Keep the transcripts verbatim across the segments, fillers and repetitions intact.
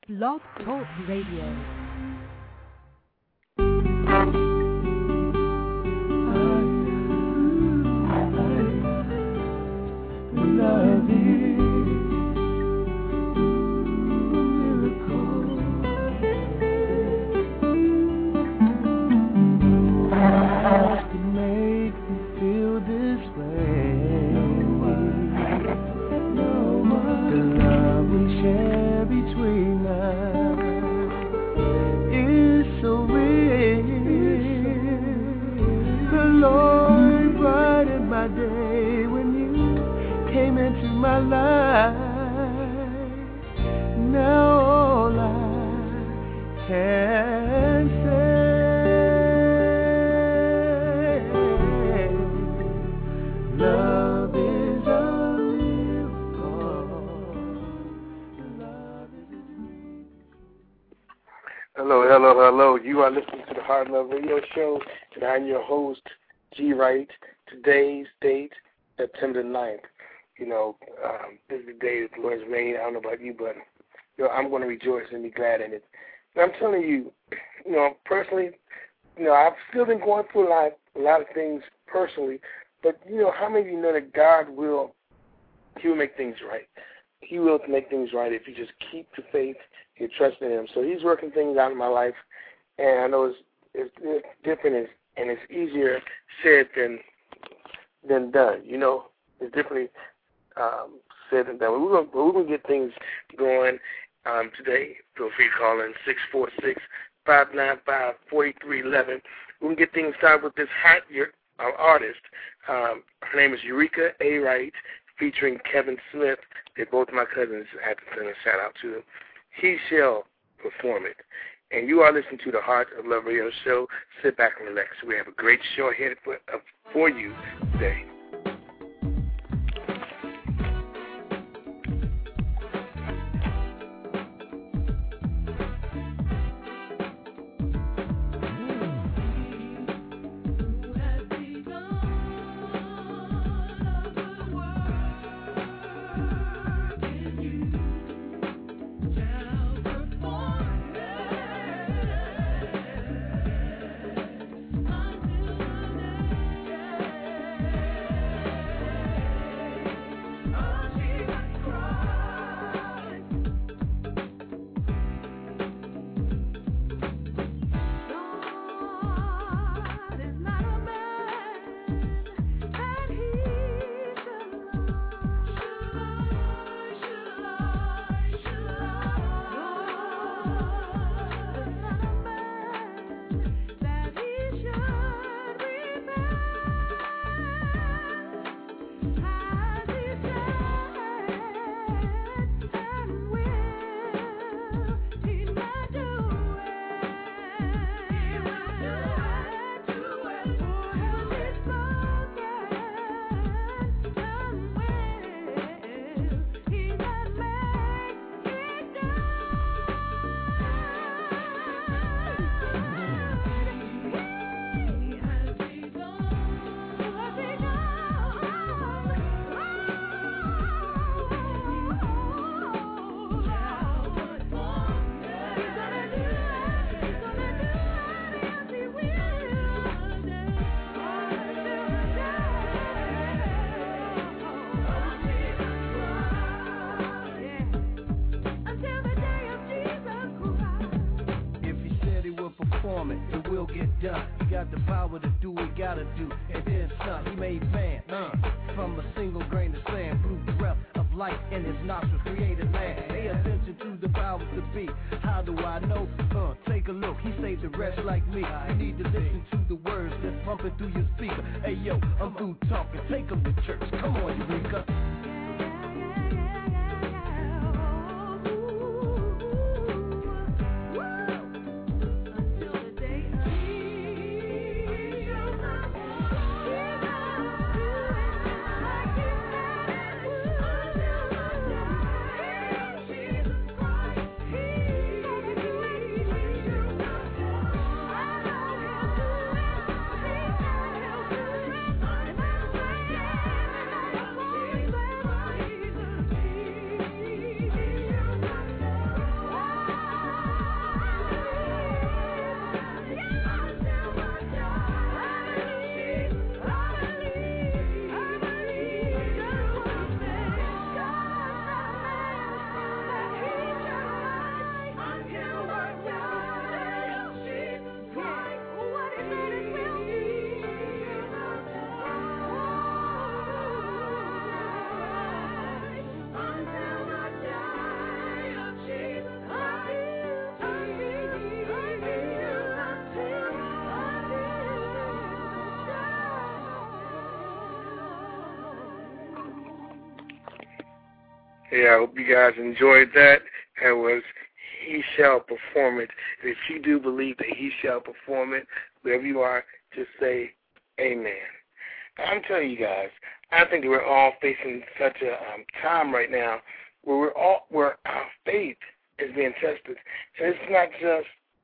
Blog Talk Radio. Hello, hello, hello. You are listening to the Heart Love Radio Show, and I'm your host, G. Wright. Today's date, September ninth. You know, um, this is the day that the Lord has made. I don't know about you, but you know, I'm going to rejoice and be glad in it. And I'm telling you, you know, personally, you know, I've still been going through a lot, a lot of things personally, but you know, how many of you know that God will, He will make things right. He will make things right if you just keep the faith. You trust in Him. So He's working things out in my life, and I know it's, it's, it's different and, and it's easier said than than done. You know, it's differently um, said than done. We're going we're going to get things going um, today. Feel free to call in six four six, five nine five, four three one one. We're going to get things started with this hot uh, artist. Um, her name is Eureka A. Wright, featuring Kevin Smith. They're both my cousins. I have to send a shout out to them. He shall perform it. And you are listening to the Heart of Love Radio Show. Sit back and relax. We have a great show ahead for, uh, for you today. Yeah, I hope you guys enjoyed that. That was He Shall Perform It. And if you do believe that He shall perform it, wherever you are, just say amen. I'm telling you guys, I think we're all facing such a um, time right now where we're all where our faith is being tested, and it's not just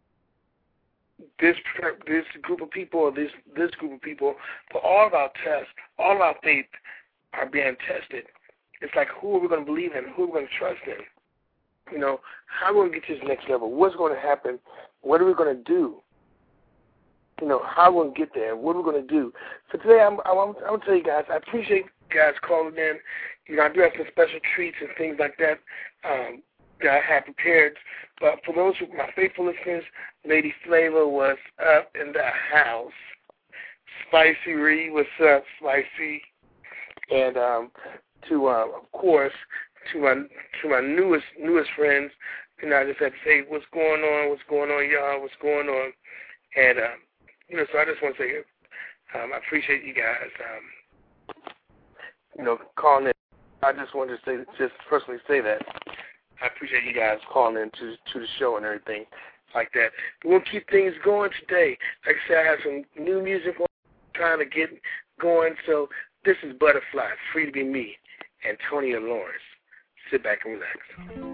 this this group of people or this this group of people, but all of our tests, all of our faith are being tested. It's like, who are we going to believe in? Who are we going to trust in? You know, how are we going to get to this next level? What's going to happen? What are we going to do? You know, how are we going to get there? What are we going to do? So today, I'm, I'm, I'm going to tell you guys, I appreciate you guys calling in. You know, I do have some special treats and things like that um, that I have prepared. But for those who, my faithful listeners, Lady Flavor was up in the house. Spicy Ree, what's up, Spicy? And um, to, uh, of course, to my to my newest newest friends, you know, I just had to say, what's going on? What's going on, y'all? What's going on? And um, you know, so I just want to say, um, I appreciate you guys, um, you know, calling in. I just wanted to say, just personally say that I appreciate you guys calling in to to the show and everything like that. But we'll keep things going today. Like I said, I have some new music on, trying to get going. So this is Butterfly, Free to Be Me, Antonia Lawrence. Sit back and relax.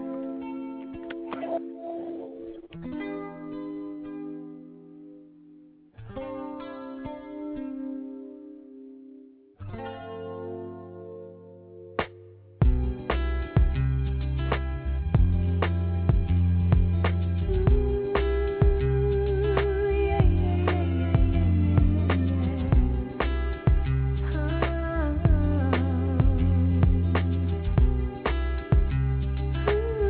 Ooh.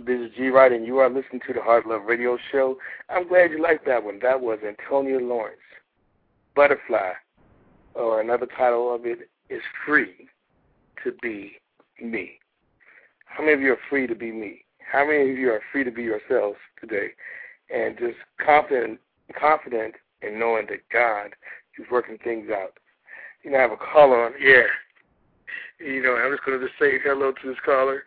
This is G. Wright, and you are listening to the Heart Love Radio Show. I'm glad you liked that one. That was Antonia Lawrence. Butterfly, or another title of it is Free to Be Me. How many of you are free to be me? How many of you are free to be yourselves today? And just confident, confident in knowing that God is working things out. You know, I have a caller on the air. You know, I'm just going to just say hello to this caller.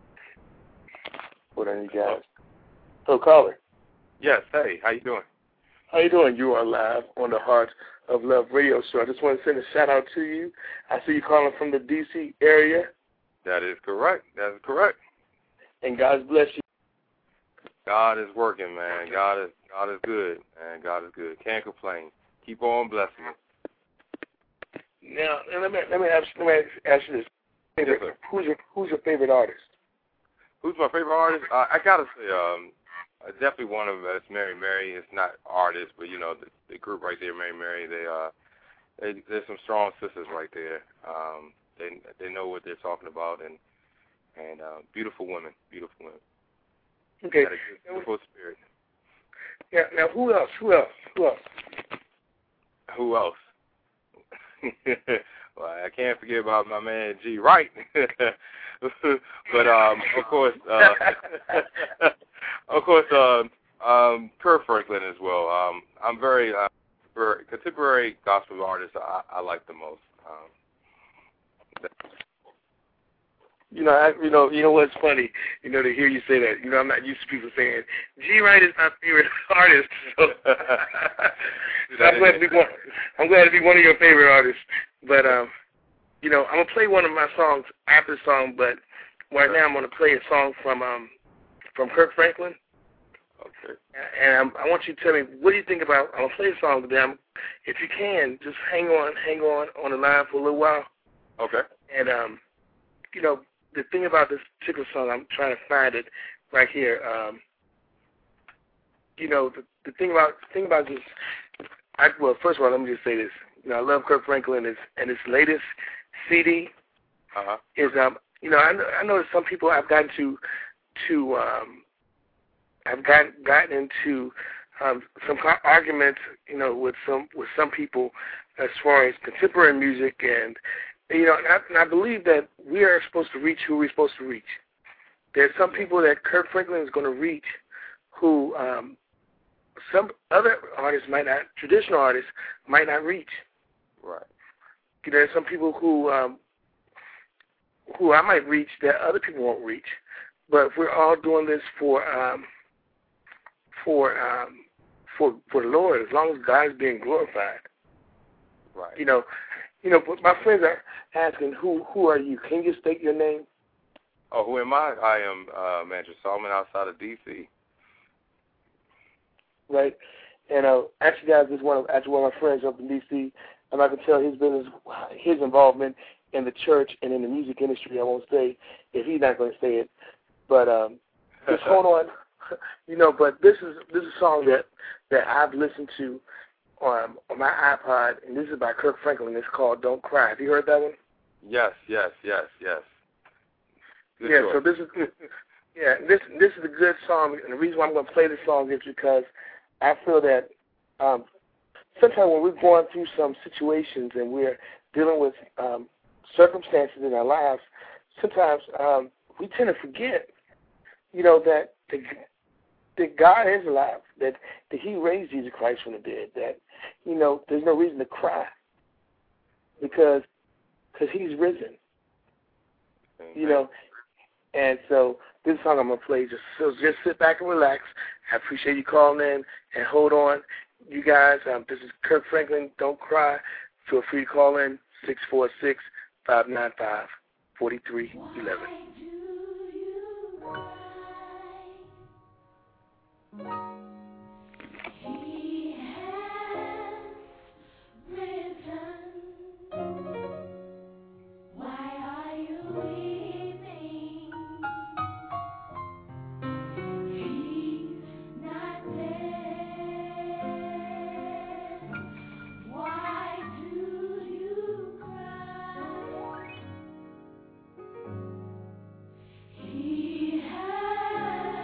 Hold on, you guys. Hello, caller. Yes, hey, how you doing? How you doing? You are live on the Heart of Love Radio Show. I just want to send a shout-out to you. I see you calling from the D C area. That is correct. That is correct. And God bless you. God is working, man. God is God is good, man. God is good. Can't complain. Keep on blessing me. Now, let me let me ask, let me ask you this: Yes, Who's your Who's your favorite artist? Who's my favorite artist? Uh, I gotta say, um, uh, definitely one of them is Mary Mary. It's not artists, but you know the, the group right there, Mary Mary. They uh, they, there's some strong sisters right there. Um, they they know what they're talking about, and and uh, beautiful women, beautiful women. Okay. Got a good, beautiful spirit. Yeah. Now, who else? Who else? Who else? Who else? Well, I can't forget about my man G. Wright. But um, of course, uh, of course, uh, um, Kirk Franklin as well. Um, I'm very uh, very contemporary gospel artists. I, I like the most. Um, You know, I, you know, you know what's funny? You know, to hear you say that. You know, I'm not used to people saying G. Wright is my favorite artist. So, so I'm glad to be one. I'm glad to be one of your favorite artists. But um, you know, I'm gonna play one of my songs after the song. But right now, I'm gonna play a song from um from Kirk Franklin. Okay. And I'm, I want you to tell me what do you think about. I'm gonna play a song today. I'm, if you can, just hang on, hang on on the line for a little while. Okay. And um, you know. The thing about this particular song, I'm trying to find it right here. Um, you know, the, the thing about the thing about this, I, well, first of all, let me just say this. You know, I love Kirk Franklin, and his, and his latest C D uh-huh. is, um, you know, I know, I know that some people I've gotten to, to, um, I've gotten gotten into um, some arguments, you know, with some with some people as far as contemporary music and. You know, and I, and I believe that we are supposed to reach who we're supposed to reach. There's some people that Kirk Franklin is going to reach who um, some other artists might not, traditional artists might not reach. Right. There's some people who um, who I might reach that other people won't reach. But if we're all doing this for um, for um, for for the Lord, as long as God is being glorified. Right. You know. You know, my friends are asking, who who are you? Can you state your name? Oh, who am I? I am uh, Manager Solomon outside of D C Right. And uh, actually, guys, this is one of actually one of my friends up in D C, and I can tell his business, his involvement in the church and in the music industry. I won't say if he's not going to say it, but um, just hold on. You know, but this is this is a song that that I've listened to. On, on my iPod, and this is by Kirk Franklin. It's called "Don't Cry." Have you heard that one? Yes, yes, yes, yes. Good yeah. choice. So this is yeah. This this is a good song, and the reason why I'm going to play this song is because I feel that um, sometimes when we're going through some situations and we're dealing with um, circumstances in our lives, sometimes um, we tend to forget, you know, that the that God is alive, that, that he raised Jesus Christ from the dead, that, you know, there's no reason to cry because cause he's risen, you know. And so this song I'm going to play, just so just sit back and relax. I appreciate you calling in and hold on. You guys, um, this is Kirk Franklin, Don't Cry. Feel free to call in, six four six, five nine five, four three one one. He has risen. Why are you weeping? He's not dead. Why do you cry? He has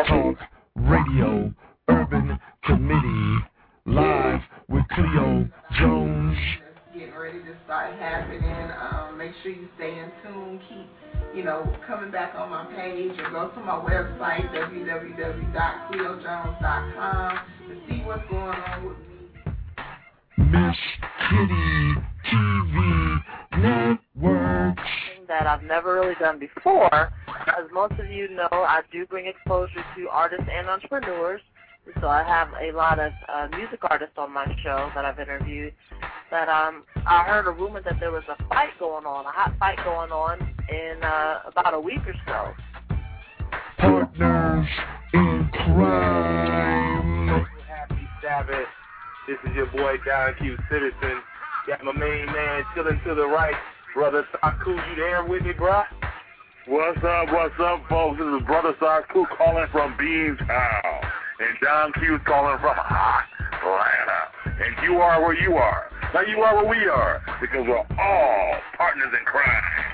Talk Radio Urban Committee, live with Cleo Jones. Getting ready to start happening. Um, make sure you stay in tune. Keep, you know, coming back on my page or go to my website, w w w dot cleo jones dot com, to see what's going on with me. Miss Kitty T V Network. That I've never really done before. As most of you know, I do bring exposure to artists and entrepreneurs. So I have a lot of uh, music artists on my show that I've interviewed. That um, I heard a rumor that there was a fight going on, a hot fight going on in uh, about a week or so. Partners in crime. Happy Sabbath. This is your boy Don Q Citizen. Got my main man chilling to the right. Brother Saku, you there with me, bruh? What's up, what's up, folks? This is Brother Saku calling from Beantown. And Don Q's calling from hot Atlanta. And you are where you are. Now you are where we are. Because we're all partners in crime.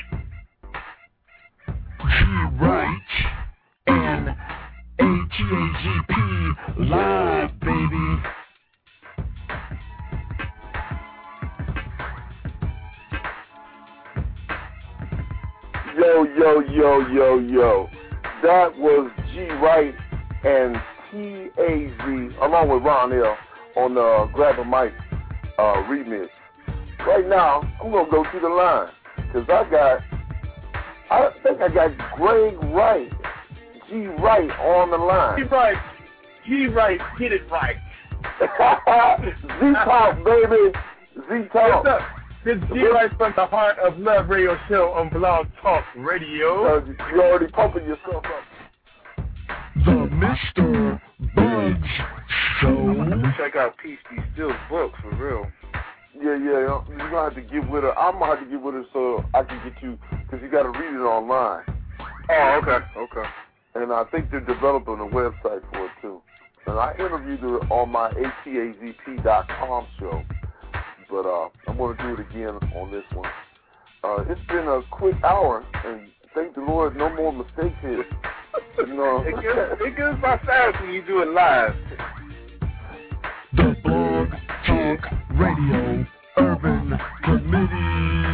G-Right and A T A G P live, baby. Yo, yo, yo, yo, yo. That was G-Right and T A Z, along with Ron L, on the Grab a Mic uh, remix. Right now, I'm going to go to the line, because I got, I think I got Greg Wright, G-Right on the line. G-Right, G-Right, get it right. Z-Talk, baby, Z-Talk. What's up? This is G-Right from the Heart of Love radio show on Blog Talk Radio. Uh, you already pumping yourself up. The Mister Bugs Show. Check out Peach B. Still's book, for real. Yeah, yeah, you're going to have to get with her. I'm going to have to get with her so I can get you, because you got to read it online. Oh, okay, okay. And I think they're developing a website for it, too. And I interviewed her on my A T A Z P dot com show. But uh, I'm going to do it again on this one. Uh, it's been a quick hour, and thank the Lord, no more mistakes here. You know, it goes, it goes by fast when you do it live. The Blog Talk Radio Urban Committee.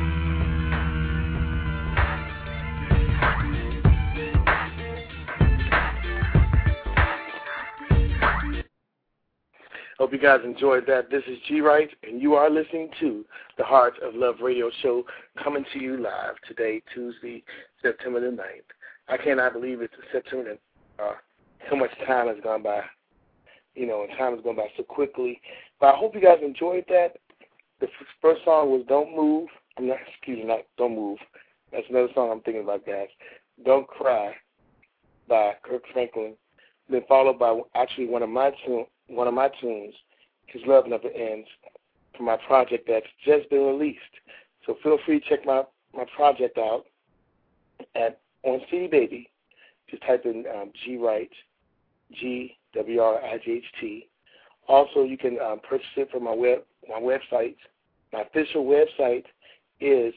Hope you guys enjoyed that. This is G-Right, and you are listening to the Heart of Love radio show, coming to you live today, Tuesday, September the ninth. I cannot believe it's September. Uh, so much time has gone by, you know, and time has gone by so quickly. But I hope you guys enjoyed that. The first song was Don't Move. I'm not, excuse me, not Don't Move. That's another song I'm thinking about, guys. Don't Cry by Kirk Franklin. Then followed by actually one of my tunes. One of my tunes, His Love Never Ends, from my project that's just been released. So feel free to check my, my project out at on C D Baby. Just type in um, G-Right, G W R I G H T. Also, you can um, purchase it from my web my website. My official website is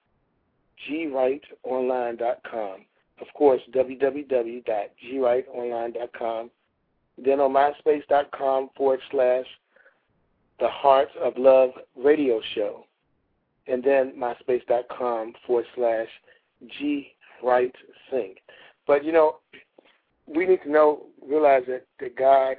G Right Online dot com. Of course, w w w dot G Right Online dot com. Then on MySpace.com forward slash The Heart of Love Radio Show. And then MySpace.com forward slash G Right Sing. But, you know, we need to know, realize that, that God,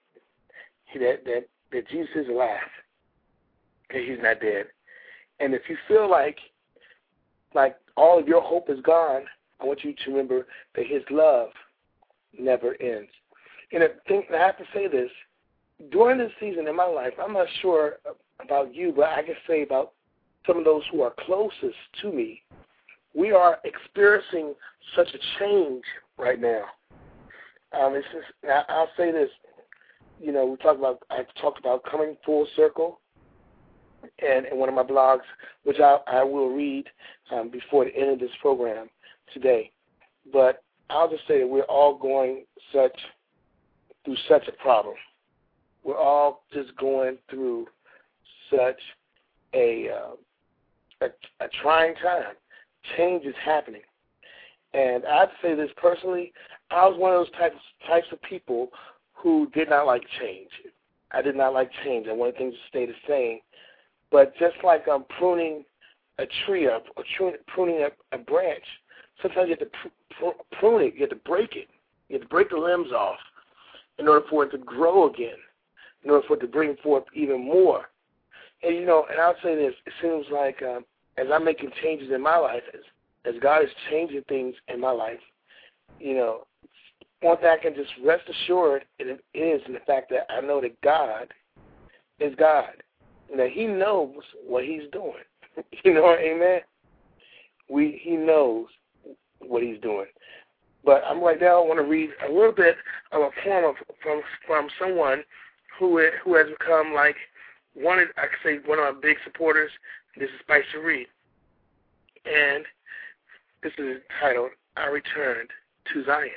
that, that, that Jesus is alive. Okay, he's not dead. And if you feel like, like all of your hope is gone, I want you to remember that his love never ends. And I think I have to say this, during this season in my life, I'm not sure about you, but I can say about some of those who are closest to me, we are experiencing such a change right now. Um, it's just, I'll say this, you know, we talked about, I talked about coming full circle, and in one of my blogs, which I, I will read um, before the end of this program today. But I'll just say that we're all going such through such a problem. We're all just going through such a, uh, a a trying time. Change is happening, And I'd say this personally, I was one of those types types of people who did not like change. I did not like change. I wanted things to stay the same. But just like I'm pruning a tree up or pruning a, a branch, sometimes you have to pr- prune it. You have to break it. You have to break the limbs off in order for it to grow again, in order for it to bring forth even more. And, you know, and I'll say this, it seems like um, as I'm making changes in my life, as, as God is changing things in my life, you know, one thing I can just rest assured it is in the fact that I know that God is God, and that He knows what He's doing. You know, amen? We He knows what He's doing. But I'm right now, I want to read a little bit of a poem of, from from someone who who has become like one of, I could say, one of my big supporters. This is Spice Cherie. And this is titled, I Returned to Zion.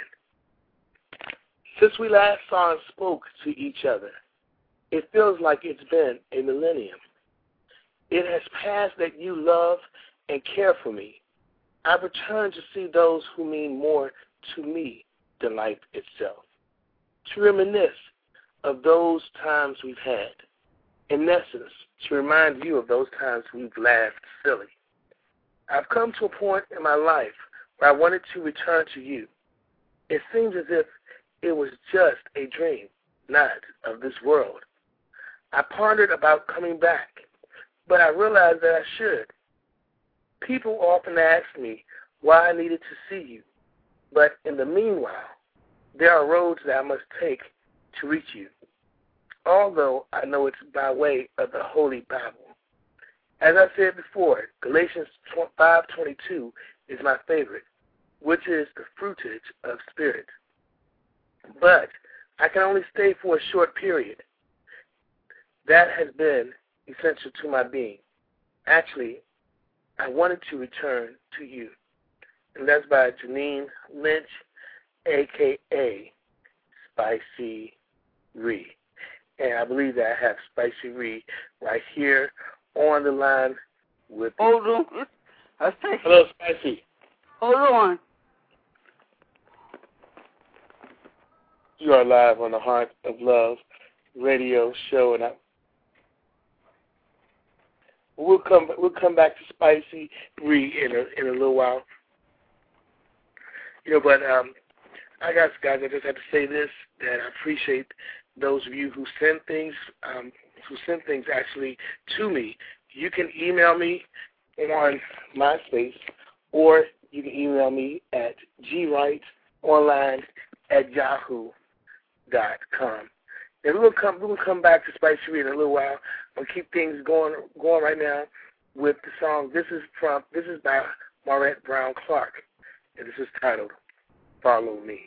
Since we last saw and spoke to each other, it feels like it's been a millennium. It has passed that you love and care for me. I've returned to see those who mean more to me than life itself, to reminisce of those times we've had. In essence, to remind you of those times we've laughed silly. I've come to a point in my life where I wanted to return to you. It seems as if it was just a dream, not of this world. I pondered about coming back, but I realized that I should. People often ask me why I needed to see you, but in the meanwhile, there are roads that I must take to reach you, although I know it's by way of the Holy Bible. As I said before, Galatians five twenty-two is my favorite, which is the fruitage of spirit. But I can only stay for a short period. That has been essential to my being. Actually, I wanted to return to you. And that's by Janine Lynch, a k a. Spicy Ree. And I believe that I have Spicy Ree right here on the line with me. Hold on. Hello, Spicy. Hold on. You are live on the Heart of Love radio show, and I, we'll come we'll come back to Spicy Ree in a in a little while. You know, but um, I guess, guys, I just have to say this, that I appreciate those of you who send things, um, who send things actually to me. You can email me on MySpace, or you can email me at gwrightonline at yahoo dot com. And we'll come we'll come back to Spicy Ree in a little while. I'll keep things going going right now with the song. This is from this is by Maurette Brown Clark, and this is titled Follow Me.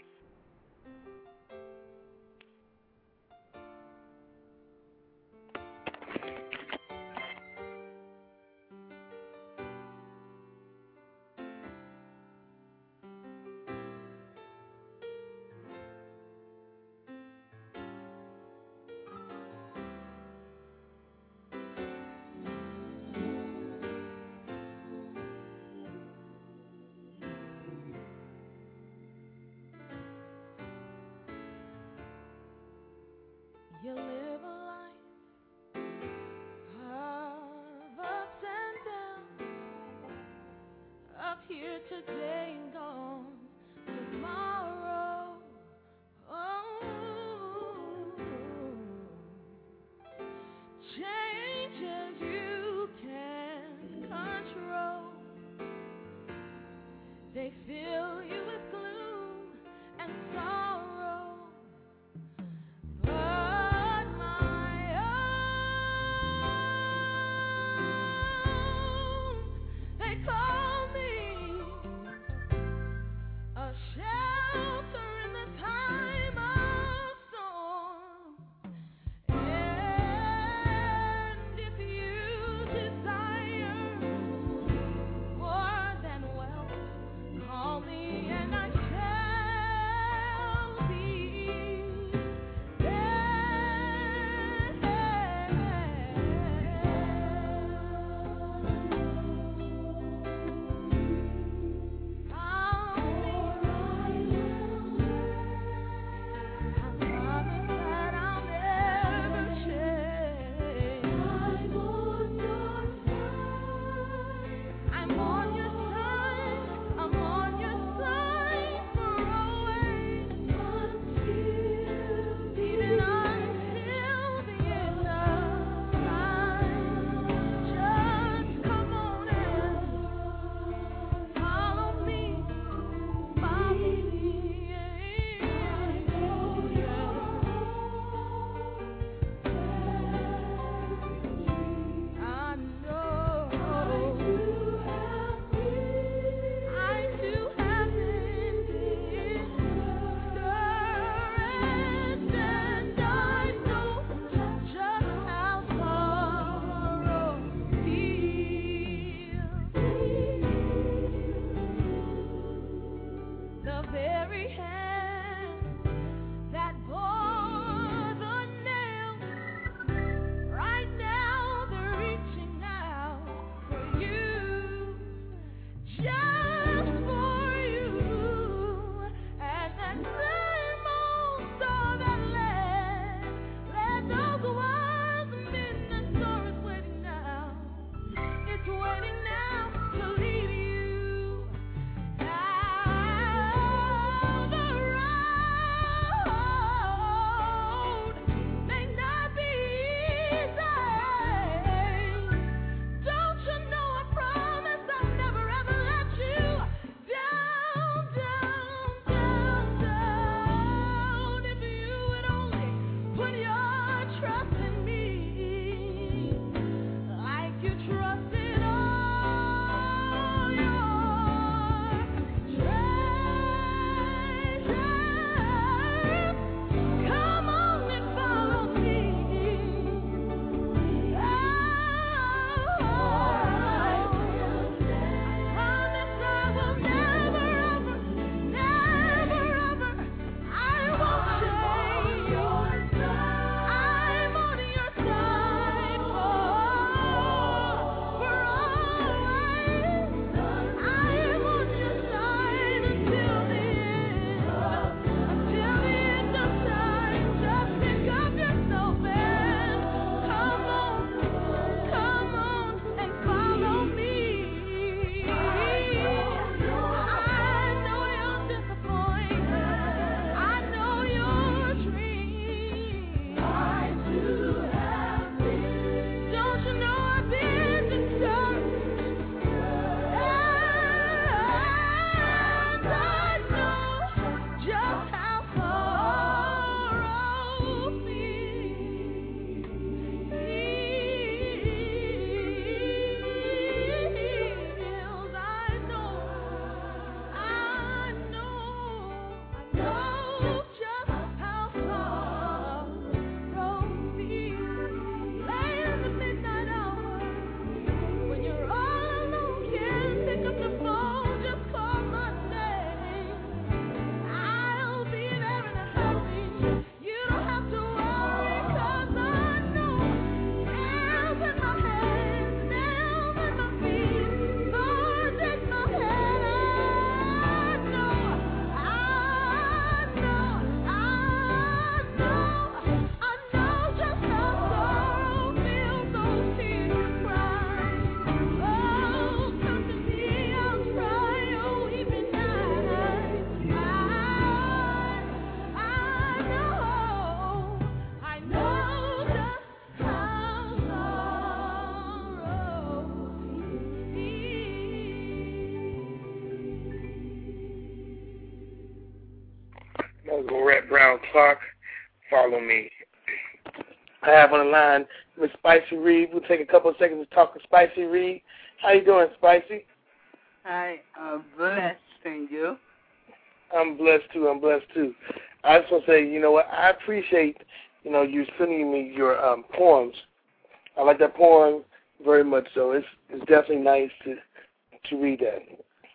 Gorette Brown Clark. Follow me. I have on the line Miss Spicy Reed. We'll take a couple of seconds to talk to Spicy Reed. How you doing, Spicy? Hi, I'm blessed, thank you. I'm blessed too. I'm blessed too. I just want to say, you know what? I appreciate, you know, you sending me your um, poems. I like that poem very much. So it's it's definitely nice to to read that.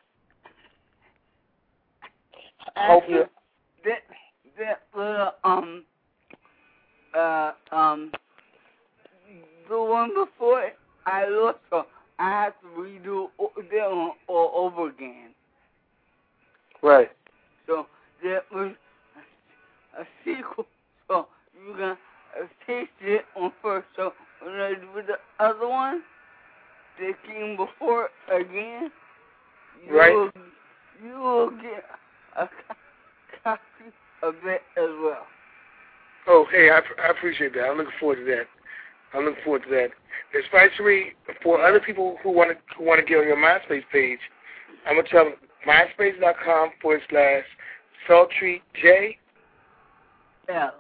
I hope you. That that little um uh um the one before it, I looked so I have to redo that one all over again. Right. So that was a, a sequel. So you're gonna uh, taste it on first. So when I do the other one, that came before again, you right. will, you will get a copy of it as well. Oh, hey, I, I appreciate that. I'm looking forward to that. I'm looking forward to that. There's Spicery for other people who want to who want to get on your MySpace page. I'm gonna tell them myspace.com forward slash sultry J L.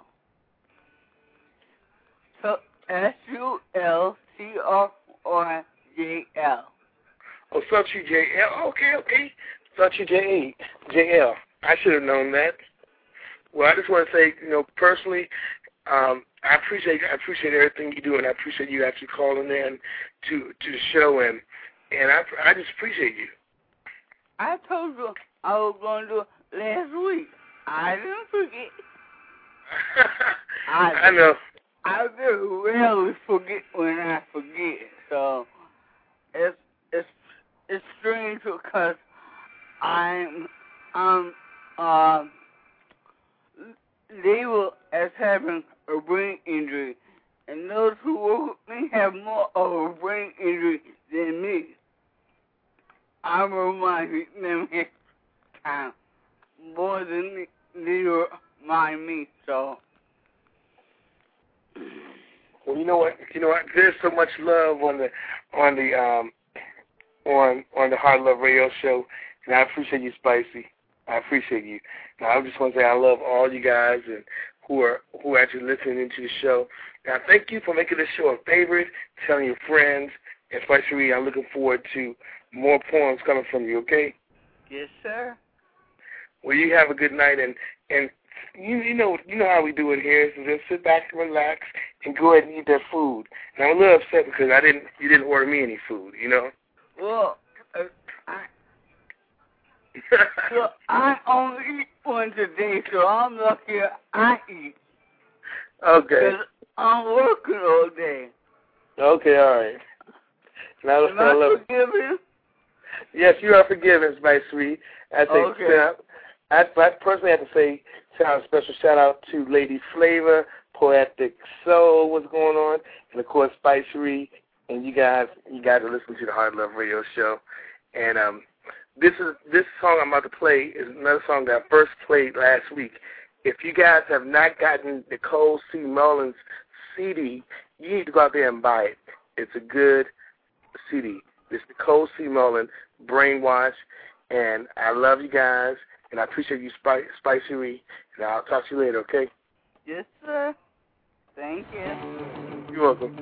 So S U L C R R J L. Oh, sultry J L. Okay, okay. Sultry J J L. I should have known that. Well, I just want to say, you know, personally, um, I appreciate I appreciate everything you do, and I appreciate you actually calling in to to the show, and and I I just appreciate you. I told you I was going to do it last week. I didn't forget. I, I know. I very rarely forget when I forget, so it's it's it's strange because I'm I'm uh, labeled as having a brain injury, and those who work with me have more of a brain injury than me. I remind them every time more than they remind me. So, well, you know what? You know what? There's so much love on the on the um on on the Hard Love Radio Show, and I appreciate you, Spicy. I appreciate you. Now, I just want to say I love all you guys and who are who are actually listening into the show. And I thank you for making this show a favorite, telling your friends, and Spicy, I'm looking forward to more poems coming from you, okay? Yes, sir. Well, you have a good night, and, and you you know you know how we do it here. So just sit back and relax and go ahead and eat that food. And I'm a little upset because I didn't you didn't order me any food, you know? Well, uh, I so I only eat one today, so I'm lucky I eat. Okay. Because I'm working all day. Okay, all right. Now let's Am I love forgiven? Yes, you are forgiven, my sweet. I say, Okay. I, I personally have to say, shout a special shout out to Lady Flavor, Poetic Soul, what's going on, and of course Spicery, and you guys, you guys are listening to the Hard Love Radio Show, and um, this is this song I'm about to play is another song that I first played last week. If you guys have not gotten Nicole C. Mullins' C D, you need to go out there and buy it. It's a good C D. It's Nicole C. Mullins, Brainwash, and I love you guys, and I appreciate you, Spicy, Spicery, and I'll talk to you later, okay? Yes, sir. Thank you. You're welcome.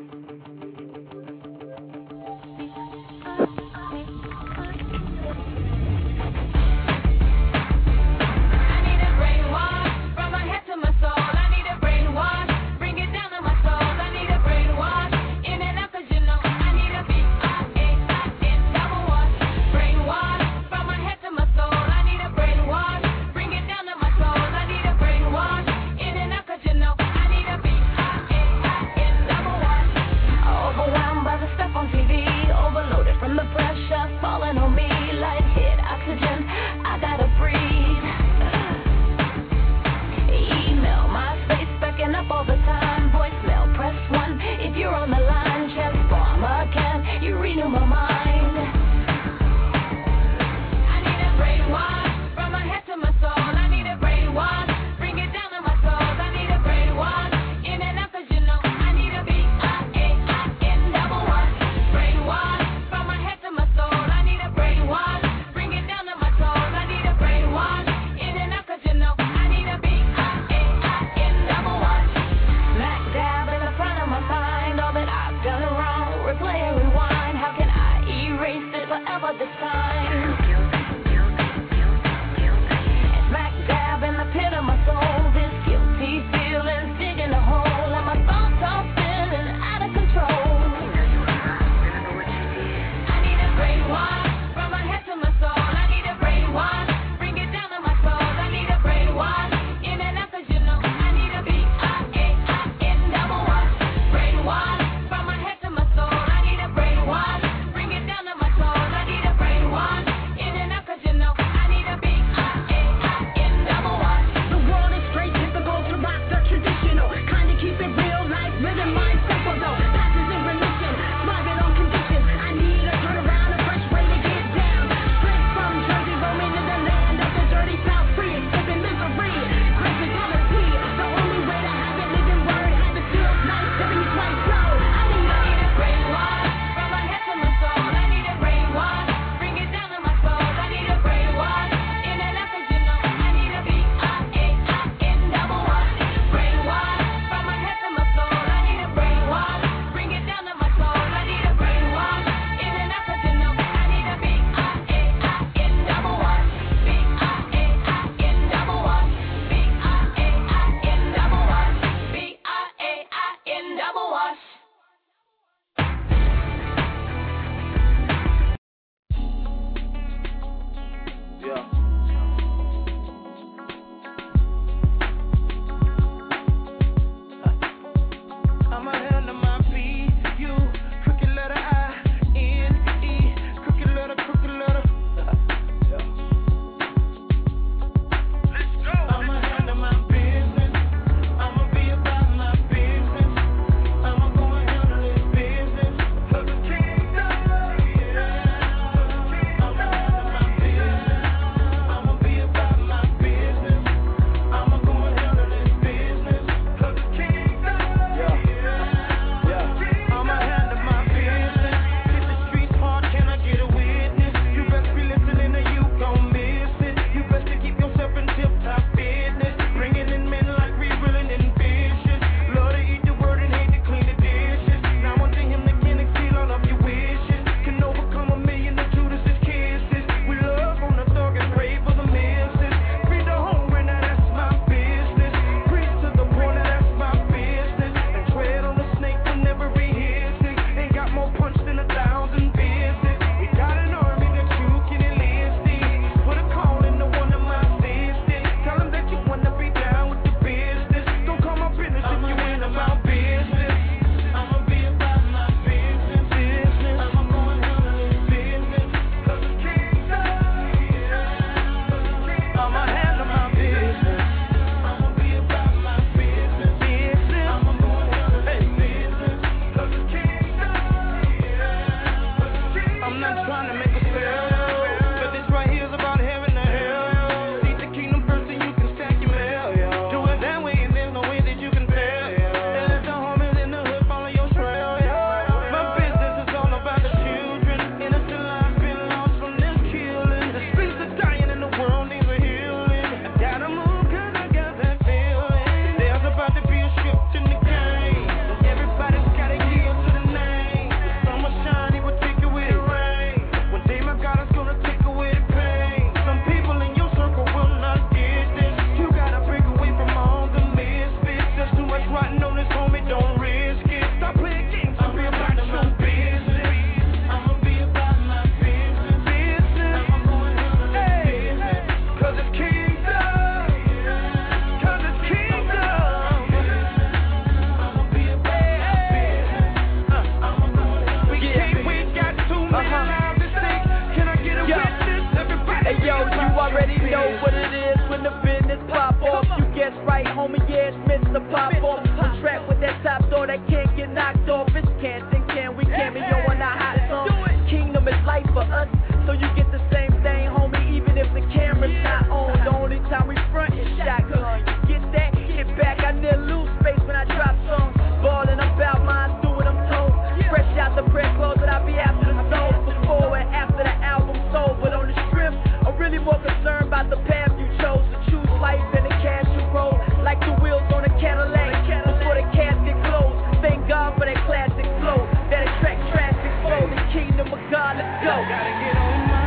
Smiths to pop off. A track with that top door that can't get knocked off. It's can't think can we cameo on our hot song. Kingdom is life for us, so you get the same thing, homie, even if the camera's not on. The only time we front is shotgun. You get that? Get back. I never lose space when I drop songs. Ballin' about mine, do what I'm told. Fresh out the press clothes that I be after the soul. Before and after the album sold. But on the strip, I'm really more concerned about the path you chose. To choose life and the cash you roll. Like the wheels on a Cadillac before the casket closed. Thank God for that classic flow that attract traffic flow. The kingdom of God, let's go. Gotta get on my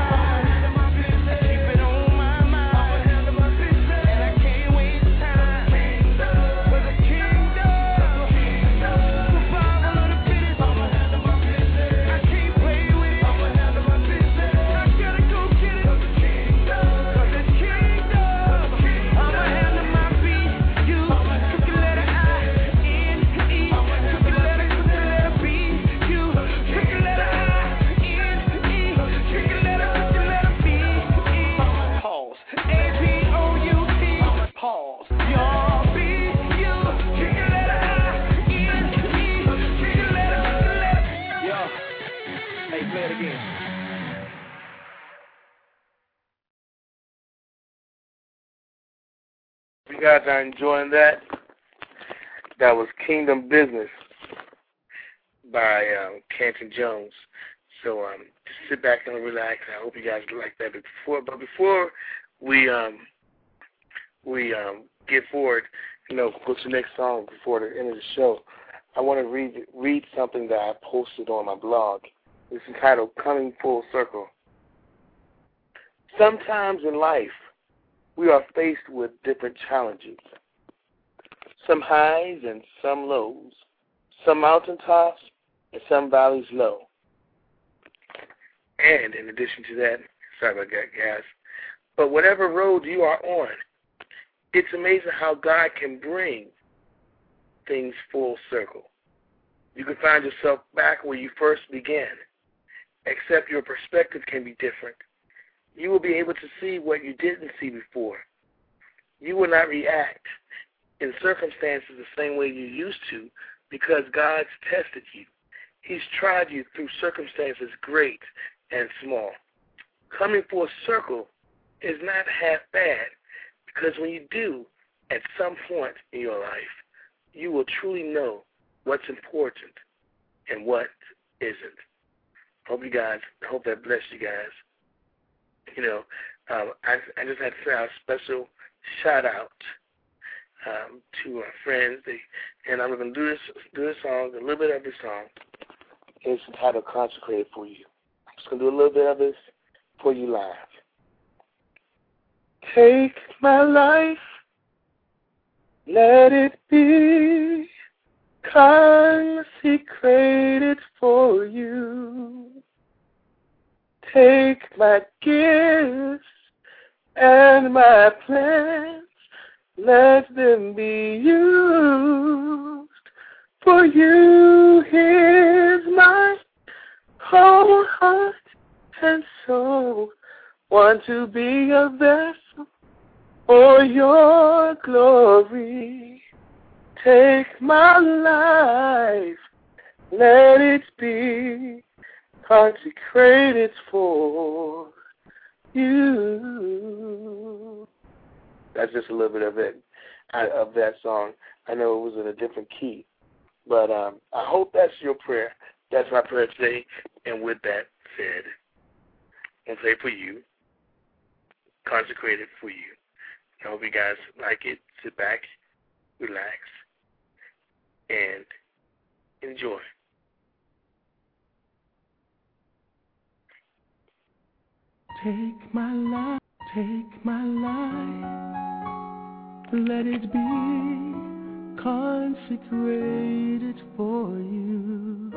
You guys are enjoying that. That was Kingdom Business by um, Canton Jones. So um, just sit back and relax. I hope you guys like that. But before, but before we um, we um, get forward, you know, go to the next song before the end of the show, I want to read read something that I posted on my blog. It's entitled "Coming Full Circle." Sometimes in life, we are faced with different challenges, some highs and some lows, some mountaintops and some valleys low. And in addition to that, sorry about that, guys, but whatever road you are on, it's amazing how God can bring things full circle. You can find yourself back where you first began, except your perspective can be different. You will be able to see what you didn't see before. You will not react in circumstances the same way you used to because God's tested you. He's tried you through circumstances great and small. Coming full circle is not half bad because when you do, at some point in your life, you will truly know what's important and what isn't. Hope you guys, hope that blessed you guys. You know, um, I, I just had to say a special shout out um, to our friends. They, and I'm going to do this, do this song, a little bit of this song. It's entitled "Consecrated for You." I'm just going to do a little bit of this for you live. Take my life, let it be consecrated for you. Take my gifts and my plans, let them be used for you. Here's my whole heart and soul, want to be a vessel for your glory. Take my life, let it be consecrated for you. That's just a little bit of it, of that song. I know it was in a different key, but um, I hope that's your prayer. That's my prayer today. And with that said, I'm going to play for you, consecrated for you. I hope you guys like it. Sit back, relax, and enjoy. Take my life, take my life, let it be consecrated for you.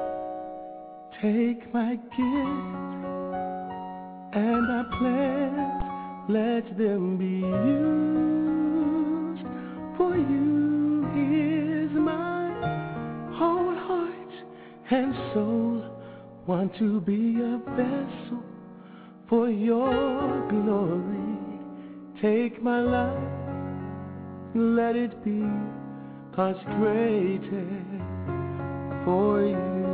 Take my gift and my plans, let them be used for you. Here's my whole heart and soul, want to be a vessel for your glory. Take my life, let it be consecrated for you.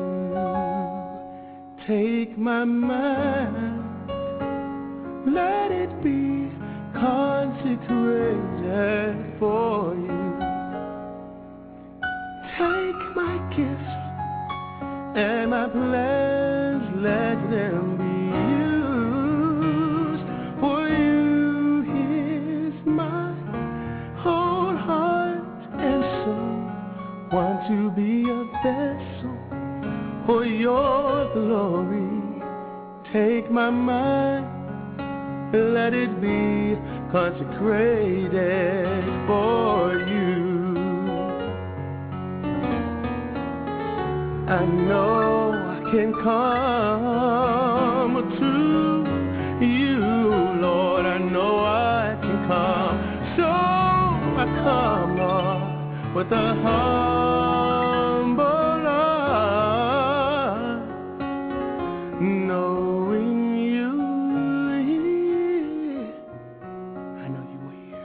Take my mind, let it be consecrated for you. Take my gifts and my plans, let them be used for you. Here's my whole heart and soul. Want to be a vessel for your glory. Take my mind, let it be consecrated for you. I know I can come to you, Lord. I know I can come. So I come, Lord, with a humble heart, knowing you here. I know you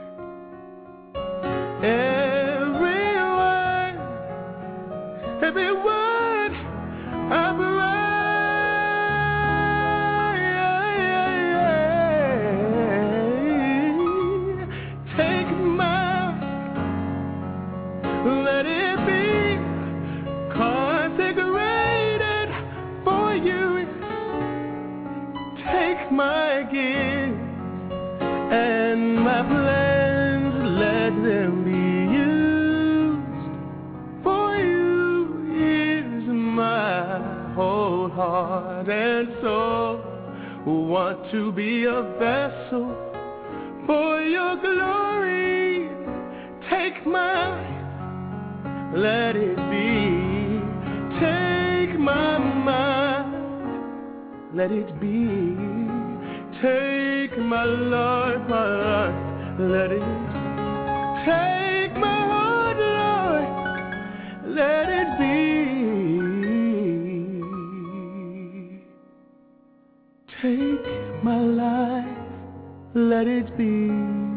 are here. Every word, every word I pray, take my, let it be consecrated for you. Take my gifts and my plans, let them be used for you. Here's my whole heart and soul. Want to be a vessel for your glory. Take my, let it be. Take my mind, let it be. Take my Lord, my Lord, let it be. Take my heart, Lord, let it be. Take my life, let it be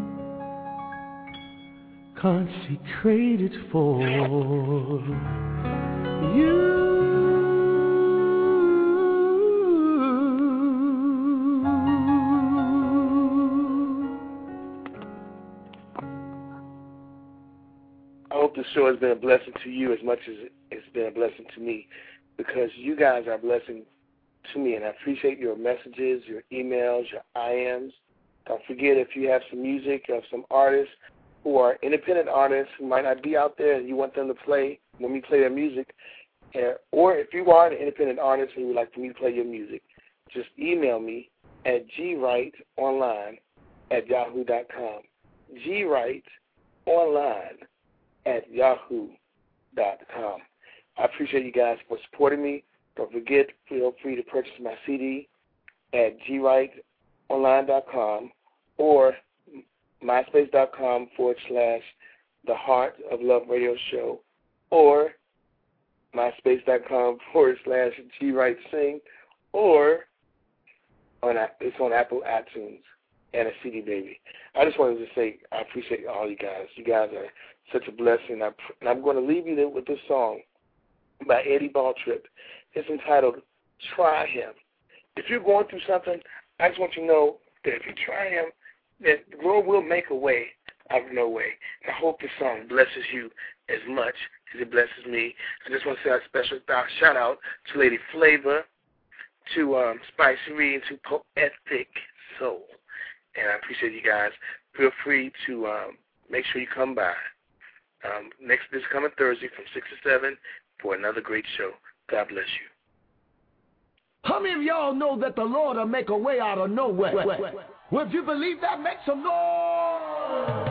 consecrated for you. I hope this show has been a blessing to you as much as it's been a blessing to me, because you guys are a blessing to me, and I appreciate your messages, your emails, your I Ms. Don't forget, if you have some music of some artists who are independent artists who might not be out there and you want them to play when we play their music, uh, or if you are an independent artist and you would like for me to play your music, just email me at gwrightonline at yahoo dot com. gwrightonline at yahoo dot com. I appreciate you guys for supporting me. Don't forget, feel free to purchase my C D at gwrightonline dot com or myspace.com forward slash the Heart of Love Radio Show, or myspace.com forward slash gwrightsing, or on it's on Apple iTunes and a C D Baby. I just wanted to say I appreciate all you guys. You guys are such a blessing. I, and I'm going to leave you there with this song by Eddie Balltrip. It's entitled Try Him. If you're going through something, I just want you to know that if you try Him, that the Lord will make a way out of no way. And I hope this song blesses you as much as it blesses me. I just want to say a special shout out to Lady Flavor, to um, Spicy Reed, and to Poetic Soul. And I appreciate you guys. Feel free to um, make sure you come by um, next this coming Thursday from six to seven for another great show. God bless you. How many of y'all know that the Lord will make a way out of nowhere? Well, if you believe that, make some noise.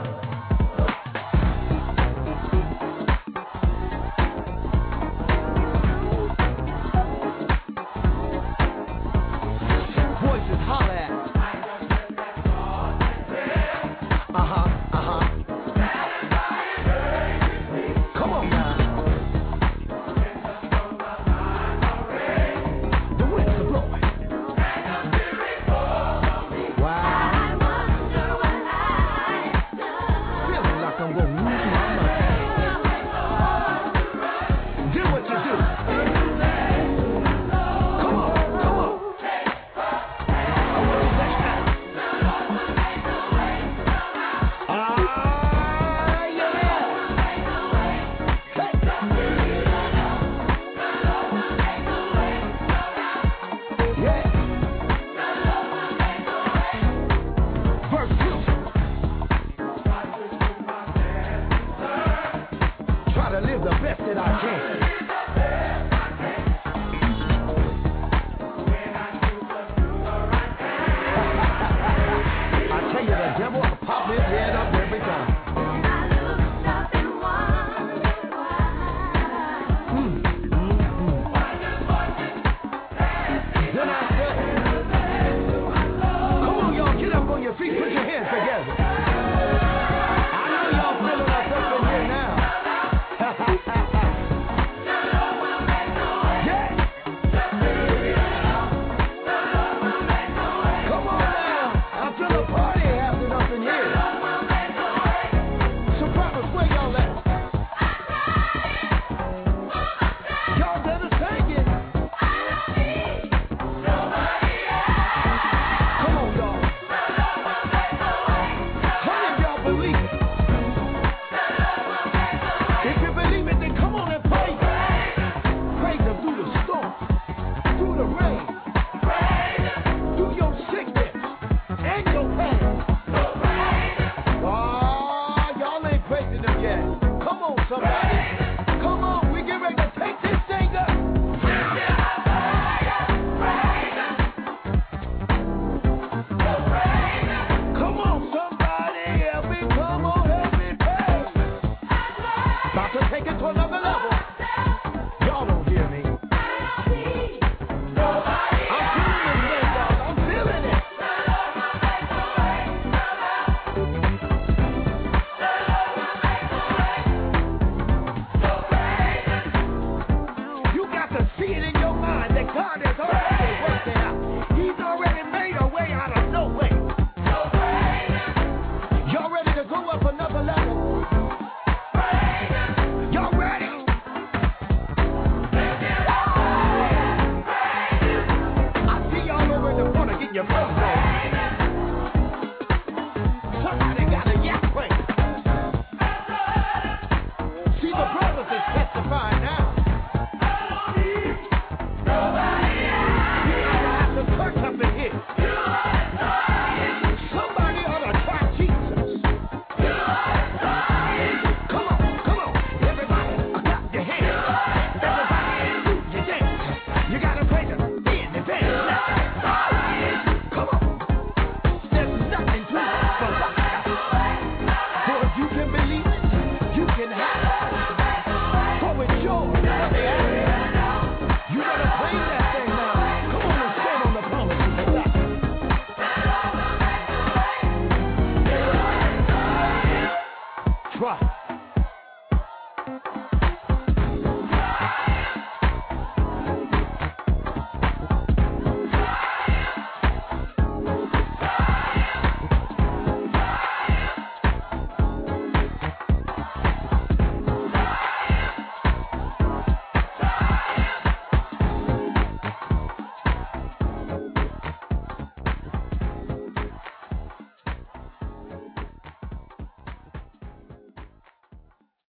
Voices holler at me. Uh-huh, uh-huh. Come on now. The winds are blowing. Wow. try to live the best that I can. I tell you, the devil will pop his head up every time. Mm, mm, mm. Then I said, come on, y'all, get up on your feet, put your hands together. I know y'all feeling us up in here now.